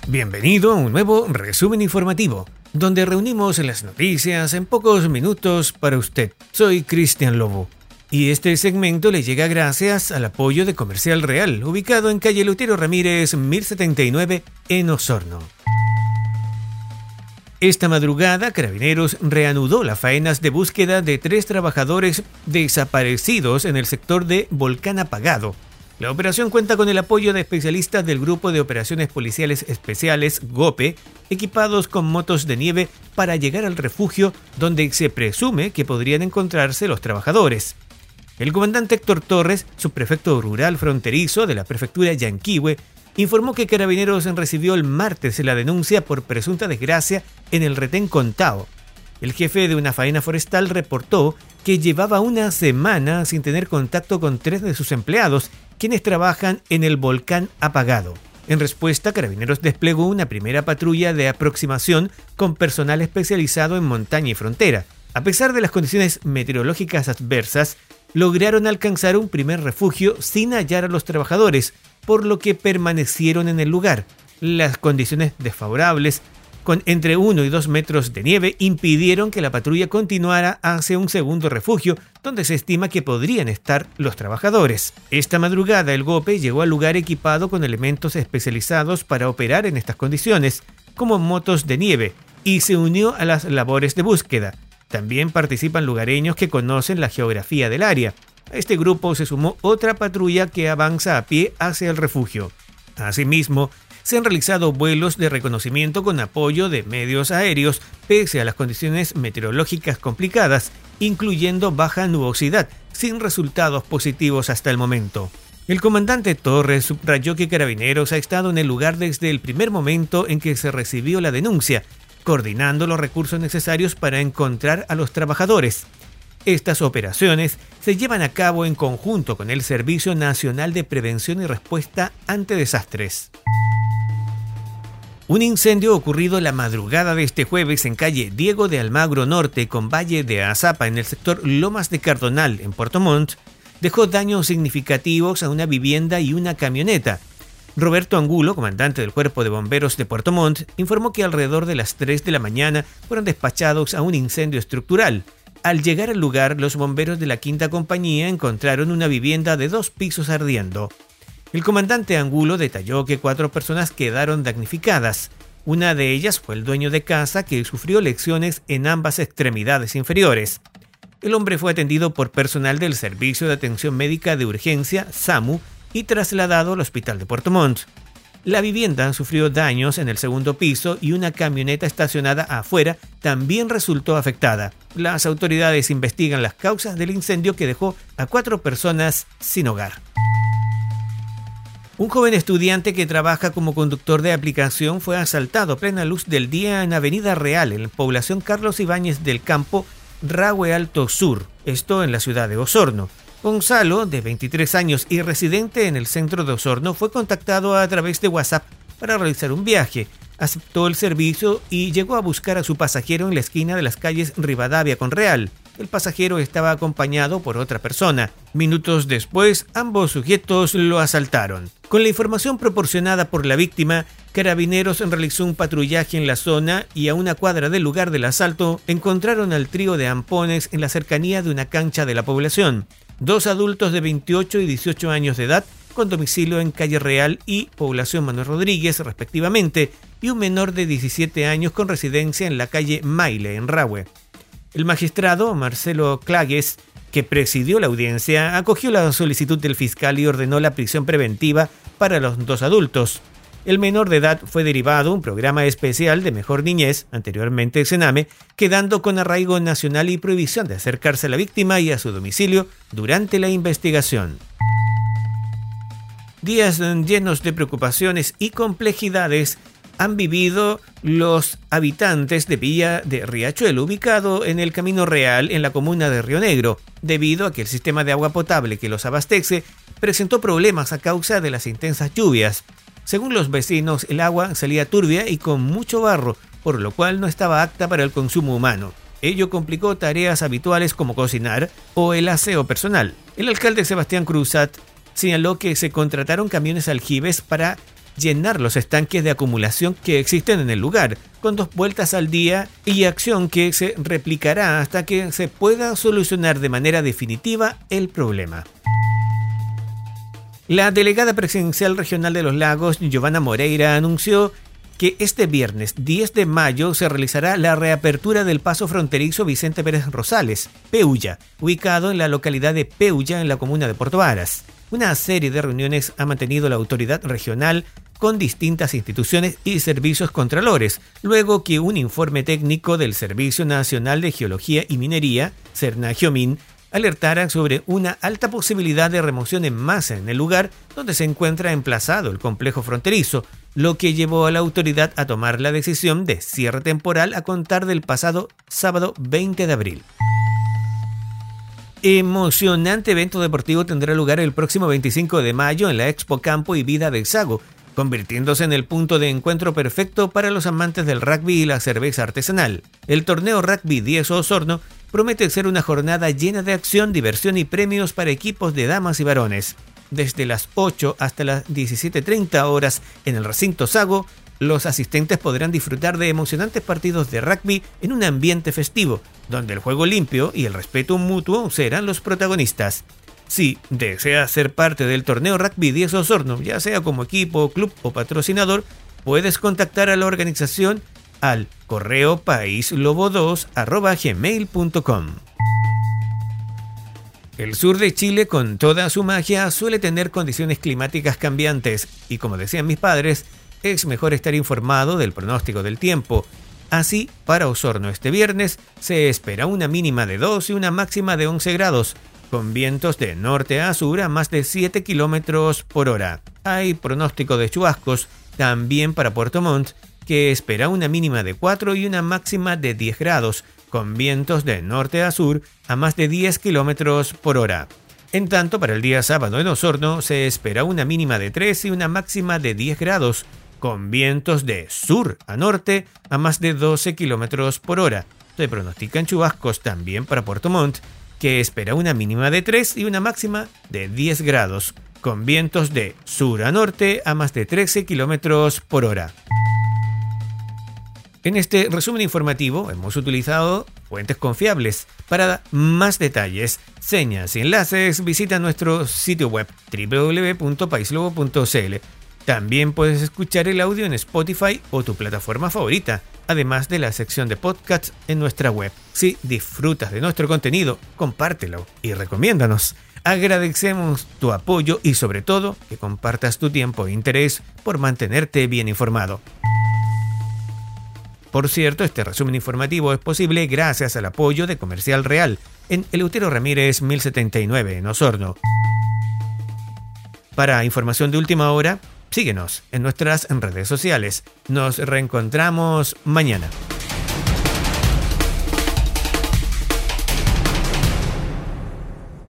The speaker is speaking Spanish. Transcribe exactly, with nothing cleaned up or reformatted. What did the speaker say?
Bienvenido a un nuevo resumen informativo, donde reunimos las noticias en pocos minutos para usted. Soy Cristian Lobo, y este segmento le llega gracias al apoyo de Comercial Real, ubicado en calle Lutero Ramírez mil setenta y nueve en Osorno. Esta madrugada, Carabineros reanudó las faenas de búsqueda de tres trabajadores desaparecidos en el sector de Volcán Apagado. La operación cuenta con el apoyo de especialistas del Grupo de Operaciones Policiales Especiales, GOPE, equipados con motos de nieve para llegar al refugio donde se presume que podrían encontrarse los trabajadores. El comandante Héctor Torres, subprefecto rural fronterizo de la prefectura Yanquihue, informó que Carabineros recibió el martes la denuncia por presunta desgracia en el retén Contao. El jefe de una faena forestal reportó que llevaba una semana sin tener contacto con tres de sus empleados, quienes trabajan en el volcán apagado. En respuesta, Carabineros desplegó una primera patrulla de aproximación con personal especializado en montaña y frontera. A pesar de las condiciones meteorológicas adversas, lograron alcanzar un primer refugio sin hallar a los trabajadores, por lo que permanecieron en el lugar. Las condiciones desfavorables, con entre uno y dos metros de nieve, impidieron que la patrulla continuara hacia un segundo refugio, donde se estima que podrían estar los trabajadores. Esta madrugada, el GOPE llegó al lugar equipado con elementos especializados para operar en estas condiciones, como motos de nieve, y se unió a las labores de búsqueda. También participan lugareños que conocen la geografía del área. A este grupo se sumó otra patrulla que avanza a pie hacia el refugio. Asimismo, se han realizado vuelos de reconocimiento con apoyo de medios aéreos, pese a las condiciones meteorológicas complicadas, incluyendo baja nubosidad, sin resultados positivos hasta el momento. El comandante Torres subrayó que Carabineros ha estado en el lugar desde el primer momento en que se recibió la denuncia, coordinando los recursos necesarios para encontrar a los trabajadores. Estas operaciones se llevan a cabo en conjunto con el Servicio Nacional de Prevención y Respuesta ante Desastres. Un incendio ocurrido la madrugada de este jueves en calle Diego de Almagro Norte con Valle de Azapa en el sector Lomas de Cardonal en Puerto Montt dejó daños significativos a una vivienda y una camioneta. Roberto Angulo, comandante del Cuerpo de Bomberos de Puerto Montt, informó que alrededor de las tres de la mañana fueron despachados a un incendio estructural. Al llegar al lugar, los bomberos de la quinta compañía encontraron una vivienda de dos pisos ardiendo. El comandante Angulo detalló que cuatro personas quedaron damnificadas. Una de ellas fue el dueño de casa, que sufrió lesiones en ambas extremidades inferiores. El hombre fue atendido por personal del Servicio de Atención Médica de Urgencia, SAMU, y trasladado al Hospital de Puerto Montt. La vivienda sufrió daños en el segundo piso y una camioneta estacionada afuera también resultó afectada. Las autoridades investigan las causas del incendio que dejó a cuatro personas sin hogar. Un joven estudiante que trabaja como conductor de aplicación fue asaltado a plena luz del día en Avenida Real, en la población Carlos Ibáñez del Campo, Rahue Alto Sur, esto en la ciudad de Osorno. Gonzalo, de veintitrés años y residente en el centro de Osorno, fue contactado a través de WhatsApp para realizar un viaje. Aceptó el servicio y llegó a buscar a su pasajero en la esquina de las calles Rivadavia con Real. El pasajero estaba acompañado por otra persona. Minutos después, ambos sujetos lo asaltaron. Con la información proporcionada por la víctima, Carabineros realizó un patrullaje en la zona y a una cuadra del lugar del asalto encontraron al trío de ampones en la cercanía de una cancha de la población. Dos adultos de veintiocho y dieciocho años de edad, con domicilio en Calle Real y Población Manuel Rodríguez, respectivamente, y un menor de diecisiete años con residencia en la calle Maile, en Rahue. El magistrado Marcelo Clagues, que presidió la audiencia, acogió la solicitud del fiscal y ordenó la prisión preventiva para los dos adultos. El menor de edad fue derivado a un programa especial de Mejor Niñez, anteriormente Sename, quedando con arraigo nacional y prohibición de acercarse a la víctima y a su domicilio durante la investigación. Días llenos de preocupaciones y complejidades han vivido los habitantes de Villa de Riachuelo, ubicado en el Camino Real en la comuna de Río Negro, debido a que el sistema de agua potable que los abastece presentó problemas a causa de las intensas lluvias. Según los vecinos, el agua salía turbia y con mucho barro, por lo cual no estaba apta para el consumo humano. Ello complicó tareas habituales como cocinar o el aseo personal. El alcalde Sebastián Cruzat señaló que se contrataron camiones aljibes para llenar los estanques de acumulación que existen en el lugar, con dos vueltas al día y acción que se replicará hasta que se pueda solucionar de manera definitiva el problema. La delegada presidencial regional de los Lagos, Giovanna Moreira, anunció que este viernes diez de mayo se realizará la reapertura del paso fronterizo Vicente Pérez Rosales, Peulla, ubicado en la localidad de Peulla, en la comuna de Puerto Varas. Una serie de reuniones ha mantenido la autoridad regional con distintas instituciones y servicios contralores, luego que un informe técnico del Servicio Nacional de Geología y Minería, SERNAGEOMIN, alertara sobre una alta posibilidad de remoción en masa en el lugar donde se encuentra emplazado el complejo fronterizo, lo que llevó a la autoridad a tomar la decisión de cierre temporal a contar del pasado sábado veinte de abril. Emocionante evento deportivo tendrá lugar el próximo veinticinco de mayo en la Expo Campo y Vida de Sago, convirtiéndose en el punto de encuentro perfecto para los amantes del rugby y la cerveza artesanal. El torneo Rugby diez Osorno promete ser una jornada llena de acción, diversión y premios para equipos de damas y varones. Desde las ocho hasta las diecisiete treinta horas en el recinto Sago, los asistentes podrán disfrutar de emocionantes partidos de rugby en un ambiente festivo, donde el juego limpio y el respeto mutuo serán los protagonistas. Si deseas ser parte del torneo Rugby diez Osorno, ya sea como equipo, club o patrocinador, puedes contactar a la organización al correo paislobo dos arroba gmail punto com. El sur de Chile, con toda su magia, suele tener condiciones climáticas cambiantes y, como decían mis padres, es mejor estar informado del pronóstico del tiempo. Así, para Osorno este viernes se espera una mínima de dos y una máxima de once grados, con vientos de norte a sur a más de siete kilómetros por hora. Hay pronóstico de chubascos también para Puerto Montt, que espera una mínima de cuatro y una máxima de diez grados, con vientos de norte a sur a más de diez kilómetros por hora. En tanto, para el día sábado en Osorno se espera una mínima de tres y una máxima de diez grados, con vientos de sur a norte a más de doce kilómetros por hora. Se pronostican chubascos también para Puerto Montt, que espera una mínima de tres y una máxima de diez grados, con vientos de sur a norte a más de trece kilómetros por hora. En este resumen informativo hemos utilizado fuentes confiables. Para más detalles, señas y enlaces, visita nuestro sitio web doble u doble u doble u punto paislobo punto c l. También puedes escuchar el audio en Spotify o tu plataforma favorita, además de la sección de podcasts en nuestra web. Si disfrutas de nuestro contenido, compártelo y recomiéndanos. Agradecemos tu apoyo y, sobre todo, que compartas tu tiempo e interés por mantenerte bien informado. Por cierto, este resumen informativo es posible gracias al apoyo de Comercial Real en Eleuterio Ramírez mil setenta y nueve en Osorno. Para información de última hora, síguenos en nuestras redes sociales. Nos reencontramos mañana.